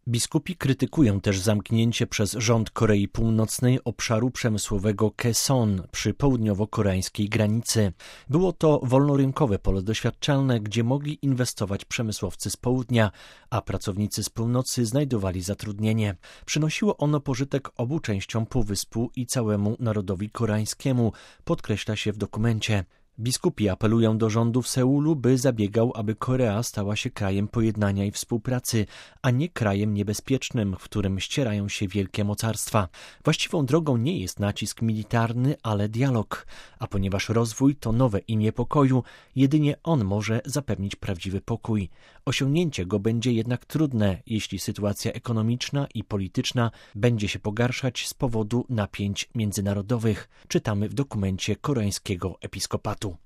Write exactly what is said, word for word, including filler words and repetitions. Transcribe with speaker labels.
Speaker 1: Biskupi krytykują też zamknięcie przez rząd Korei Północnej obszaru przemysłowego Kaesong przy południowo-koreańskiej granicy. Było to wolnorynkowe pole doświadczalne, gdzie mogli inwestować przemysłowcy z południa, a pracownicy z północy znajdowali zatrudnienie. Przynosiło ono pożytek obu częściom półwyspu i całemu narodowi koreańskiemu, podkreśla się w dokumencie. Biskupi apelują do rządu w Seulu, by zabiegał, aby Korea stała się krajem pojednania i współpracy, a nie krajem niebezpiecznym, w którym ścierają się wielkie mocarstwa. Właściwą drogą nie jest nacisk militarny, ale dialog. A ponieważ rozwój to nowe imię pokoju, jedynie on może zapewnić prawdziwy pokój. Osiągnięcie go będzie jednak trudne, jeśli sytuacja ekonomiczna i polityczna będzie się pogarszać z powodu napięć międzynarodowych. Czytamy w dokumencie koreańskiego episkopatu.